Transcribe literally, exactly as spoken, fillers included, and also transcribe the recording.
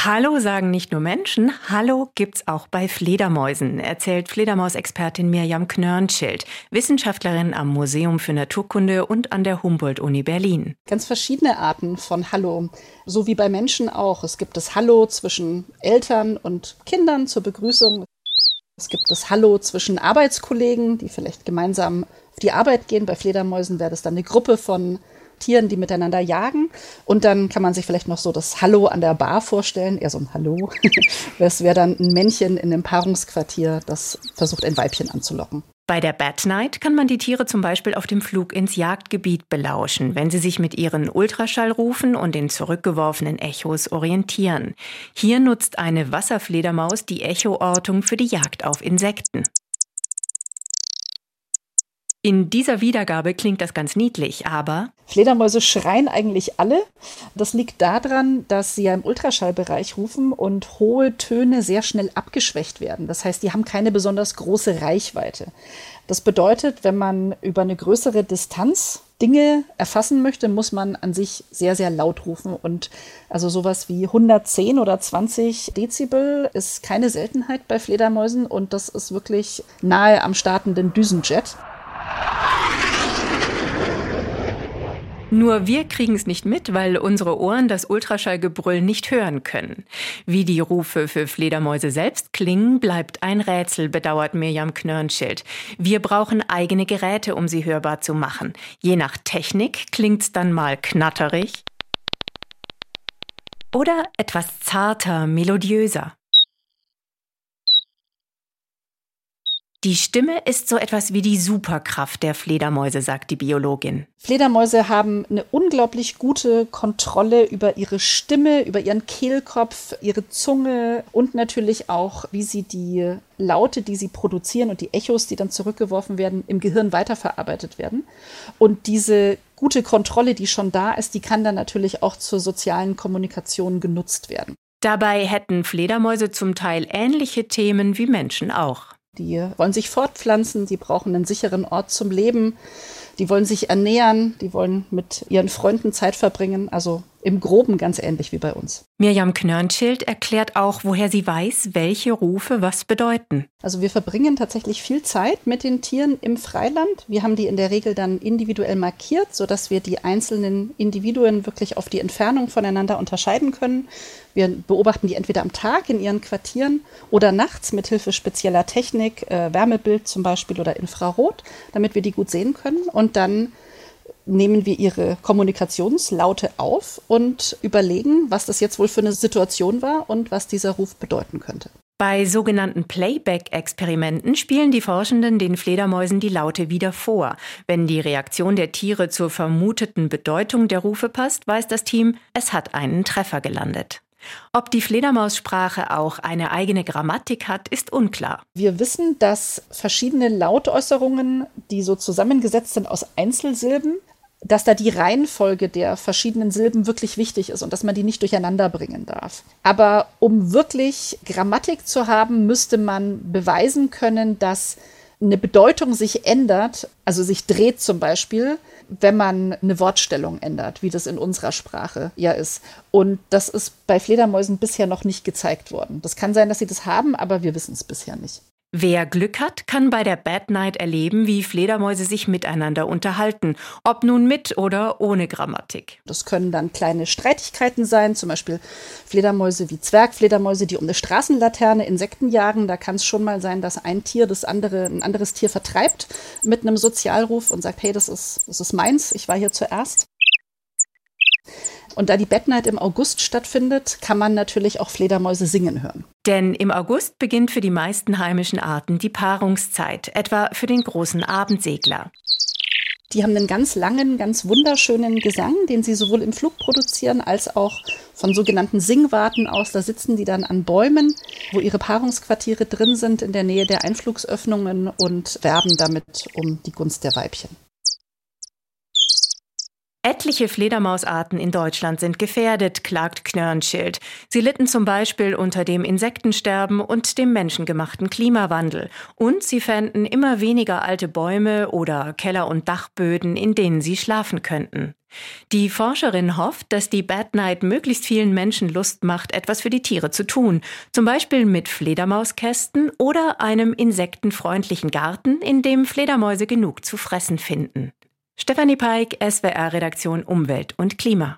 Hallo sagen nicht nur Menschen, Hallo gibt's auch bei Fledermäusen, erzählt Fledermausexpertin Mirjam Knörnschild, Wissenschaftlerin am Museum für Naturkunde und an der Humboldt-Uni Berlin. Ganz verschiedene Arten von Hallo, so wie bei Menschen auch. Es gibt das Hallo zwischen Eltern und Kindern zur Begrüßung. Es gibt das Hallo zwischen Arbeitskollegen, die vielleicht gemeinsam auf die Arbeit gehen. Bei Fledermäusen wäre das dann eine Gruppe von Tieren, die miteinander jagen. Und dann kann man sich vielleicht noch so das Hallo an der Bar vorstellen, eher so ein Hallo. Das wäre dann ein Männchen in einem Paarungsquartier, das versucht, ein Weibchen anzulocken. Bei der Bat Night kann man die Tiere zum Beispiel auf dem Flug ins Jagdgebiet belauschen, wenn sie sich mit ihren Ultraschallrufen und den zurückgeworfenen Echos orientieren. Hier nutzt eine Wasserfledermaus die Echoortung für die Jagd auf Insekten. In dieser Wiedergabe klingt das ganz niedlich, aber Fledermäuse schreien eigentlich alle. Das liegt daran, dass sie ja im Ultraschallbereich rufen und hohe Töne sehr schnell abgeschwächt werden. Das heißt, die haben keine besonders große Reichweite. Das bedeutet, wenn man über eine größere Distanz Dinge erfassen möchte, muss man an sich sehr, sehr laut rufen. Und also sowas wie hundertzehn oder zwanzig Dezibel ist keine Seltenheit bei Fledermäusen und das ist wirklich nahe am startenden Düsenjet. Nur wir kriegen es nicht mit, weil unsere Ohren das Ultraschallgebrüll nicht hören können. Wie die Rufe für Fledermäuse selbst klingen, bleibt ein Rätsel, bedauert Mirjam Knörnschild. Wir brauchen eigene Geräte, um sie hörbar zu machen. Je nach Technik klingt's dann mal knatterig oder etwas zarter, melodiöser. Die Stimme ist so etwas wie die Superkraft der Fledermäuse, sagt die Biologin. Fledermäuse haben eine unglaublich gute Kontrolle über ihre Stimme, über ihren Kehlkopf, ihre Zunge und natürlich auch, wie sie die Laute, die sie produzieren und die Echos, die dann zurückgeworfen werden, im Gehirn weiterverarbeitet werden. Und diese gute Kontrolle, die schon da ist, die kann dann natürlich auch zur sozialen Kommunikation genutzt werden. Dabei hätten Fledermäuse zum Teil ähnliche Themen wie Menschen auch. Die wollen sich fortpflanzen, die brauchen einen sicheren Ort zum Leben, die wollen sich ernähren, die wollen mit ihren Freunden Zeit verbringen, also im Groben ganz ähnlich wie bei uns. Mirjam Knörnschild erklärt auch, woher sie weiß, welche Rufe was bedeuten. Also wir verbringen tatsächlich viel Zeit mit den Tieren im Freiland. Wir haben die in der Regel dann individuell markiert, sodass wir die einzelnen Individuen wirklich auf die Entfernung voneinander unterscheiden können. Wir beobachten die entweder am Tag in ihren Quartieren oder nachts mit Hilfe spezieller Technik, äh, Wärmebild zum Beispiel oder Infrarot, damit wir die gut sehen können. Und dann nehmen wir ihre Kommunikationslaute auf und überlegen, was das jetzt wohl für eine Situation war und was dieser Ruf bedeuten könnte. Bei sogenannten Playback-Experimenten spielen die Forschenden den Fledermäusen die Laute wieder vor. Wenn die Reaktion der Tiere zur vermuteten Bedeutung der Rufe passt, weiß das Team, es hat einen Treffer gelandet. Ob die Fledermaussprache auch eine eigene Grammatik hat, ist unklar. Wir wissen, dass verschiedene Lautäußerungen, die so zusammengesetzt sind aus Einzelsilben, dass da die Reihenfolge der verschiedenen Silben wirklich wichtig ist und dass man die nicht durcheinander bringen darf. Aber um wirklich Grammatik zu haben, müsste man beweisen können, dass eine Bedeutung sich ändert, also sich dreht zum Beispiel, wenn man eine Wortstellung ändert, wie das in unserer Sprache ja ist. Und das ist bei Fledermäusen bisher noch nicht gezeigt worden. Das kann sein, dass sie das haben, aber wir wissen es bisher nicht. Wer Glück hat, kann bei der Bat Night erleben, wie Fledermäuse sich miteinander unterhalten, ob nun mit oder ohne Grammatik. Das können dann kleine Streitigkeiten sein, zum Beispiel Fledermäuse wie Zwergfledermäuse, die um eine Straßenlaterne Insekten jagen. Da kann es schon mal sein, dass ein Tier das andere, ein anderes Tier vertreibt mit einem Sozialruf und sagt, hey, das ist, das ist meins, ich war hier zuerst. Und da die Bat Night im August stattfindet, kann man natürlich auch Fledermäuse singen hören. Denn im August beginnt für die meisten heimischen Arten die Paarungszeit, etwa für den großen Abendsegler. Die haben einen ganz langen, ganz wunderschönen Gesang, den sie sowohl im Flug produzieren als auch von sogenannten Singwarten aus. Da sitzen die dann an Bäumen, wo ihre Paarungsquartiere drin sind, in der Nähe der Einflugsöffnungen und werben damit um die Gunst der Weibchen. Etliche Fledermausarten in Deutschland sind gefährdet, klagt Knörnschild. Sie litten zum Beispiel unter dem Insektensterben und dem menschengemachten Klimawandel. Und sie fänden immer weniger alte Bäume oder Keller- und Dachböden, in denen sie schlafen könnten. Die Forscherin hofft, dass die Bat Night möglichst vielen Menschen Lust macht, etwas für die Tiere zu tun. Zum Beispiel mit Fledermauskästen oder einem insektenfreundlichen Garten, in dem Fledermäuse genug zu fressen finden. Stefanie Peik, S W R-Redaktion Umwelt und Klima.